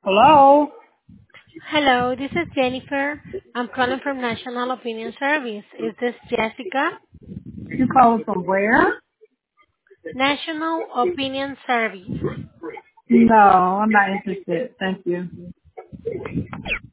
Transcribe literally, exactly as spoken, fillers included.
Hello? Hello, this is Jennifer. I'm calling from National Opinion Service. Is this Jessica? You calling from where? National Opinion Service. No, I'm not interested. Thank you.